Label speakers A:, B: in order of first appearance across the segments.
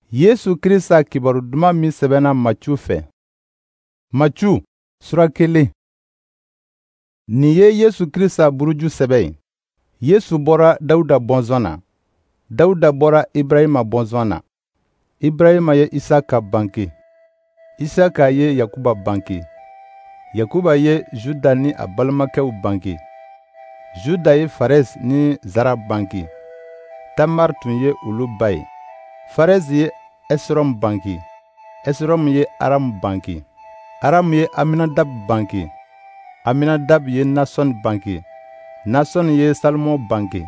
A: Yesu Krista kibaru duman min sɛbɛnna Maciu fɛ. Maciu sura 1. Nin ye Yesu Krista buruju sɛbɛn ye. Yesu bɔra Dawuda bɔnzɔn na. Dawuda bɔra Ibrahima bɔnzɔn na. Ibrahima ye Isaka bange. Isaka ye Yakuba bange. Yakuba ye Juda ni a balimakɛw bange. Juda ye Farez ni Zara bange. Tamar tun ye olu ba ye. Farez ye Esrom bange. Esrom ye Aram bange. Aram ye Aminadab bange. Aminadab ye Nason bange. Nason ye Salmon bange.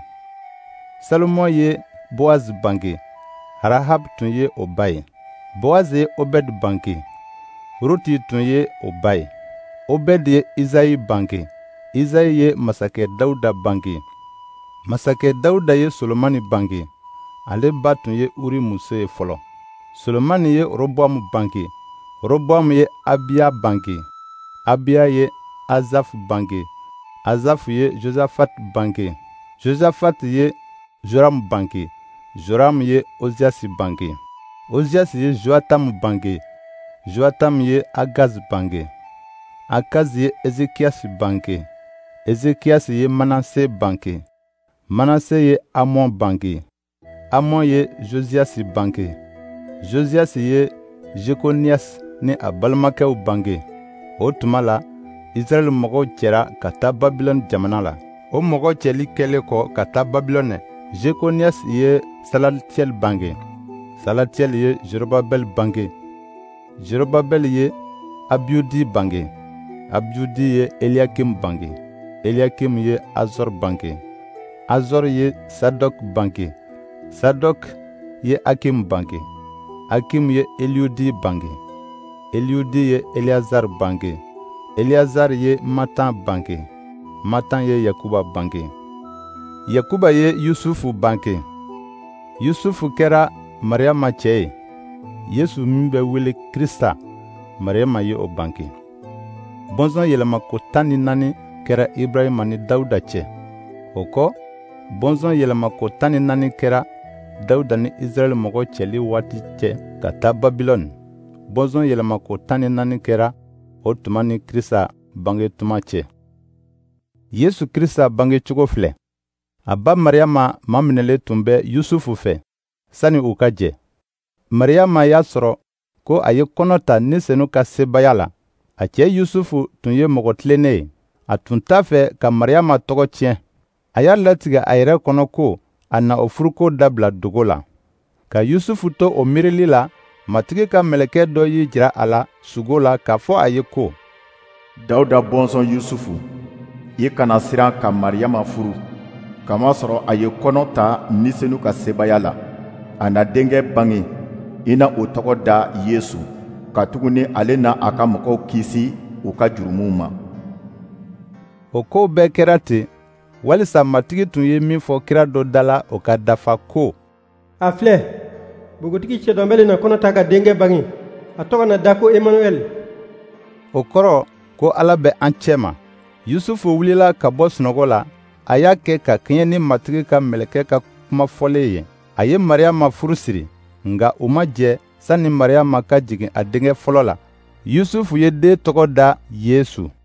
A: Salmon ye Boaz bange. Rahab tun ye o ba ye. Boaz ye Obed bange. Ruti tun ye o ba ye. Obed ye Isayi bange. Isayi ye masakɛ Dawuda bange. Masakɛ Dawuda ye Solomani bange. Ale ba tun ye Uri muso ye fɔlɔ. Solomani ye Roboamu bange. Roboamu ye Abiya bange. Abiya ye Azaf bange. Azaf ye Josafat bange. Josafat ye Joram bange. Joram ye Ozias bange. Ozias ye Joatam bange. Joatam ye Agaz bange. Agaz ye Ezekias bange. Ezekias ye Manase bange. Manase ye Amon bange. Amon ye Josias bange. Josias ye Jekonias ni a balimakɛw bange. O tuma la, Israɛl mɔgɔw cɛra ka taa Babilɔni jamana la. O mɔgɔ cɛli kɛlen kɔ ka taa Babilɔni, Jekonias ye Salatiyɛli bange. Salatiyɛli ye Zorobabɛli bange. Zorobabɛli ye Abiyudi bange. Abiyudi ye Eliakim bange. Eliakim ye Azor bange. Azor ye Sadok bange. Sadok ye Akim bange. Akim ye Eliudi bange. Eliudi ye Eleazar bange. Eleazar ye Matan bange. Matan ye Yakuba bange. Yakuba ye Yusufu bange. Yusufu kɛra Mariama cɛ ye. Yesu min bɛ wele Krista, Mariama ye o bange. Bɔnzɔn yɛlɛmako 14 kɛra Ibrahima ni Dawuda cɛ. O kɔ, bɔnzɔn yɛlɛmako 14 kɛra Dawuda ni Israɛl mɔgɔ cɛli waati cɛ ka taa Babilɔni. Bɔnzɔn yɛlɛmako 14 kɛra o tuma ni Krista bange tuma cɛ. Yesu Krista bangecogo filɛ. A ba Mariama maminɛlen tun bɛ Yusufu fɛ sani u ka jɛ. Mariama y'a sɔrɔ ko a ye kɔnɔ ta ni senu ka sebaya la. A cɛ Yusufu tun ye mɔgɔ tilennen ye. A tun t'a fɛ ka Mariama tɔgɔ tiɲɛ. A y'a latigɛ a yɛrɛ kɔnɔ ko a na o furuko dabila dogo la. Ka Yusufu to o miirili la, matigi ka mɛlɛkɛ dɔ y'i jira a la sugo la k'a fɔ a ye ko:
B: Dawuda bɔnsɔn Yusufu, i kana siran ka Mariama furu, kamasɔrɔ a ye kɔnɔ ta nisenu ka sebaya la. A na denkɛ bange, i na o tɔgɔ da Yesu, katuguni ale na a ka mɔgɔw kisi u ka jurumuw ma.
A: O kow bɛɛ kɛra ten, walisa matigi tun ye min fɔ kira dɔ da la o ka dafa ko:
C: a filɛ, bogotigi cɛ dɔ bɛ na kɔnɔ ta ka denkɛ bange, a tɔgɔ na da ko Emanuɛli.
A: O kɔrɔ ko Ala bɛ an cɛ ma. Yusufu wulila ka bɔ sunɔgɔ la. A y'a kɛ ka kɛɲɛ ni matigi ka mɛlɛkɛ ka kuma fɔlen ye. A ye Mariama furu siri, nga u ma jɛ sanni Mariama ka jigin a denkɛ fɔlɔ la. Yusufu ye den tɔgɔ da Yesu.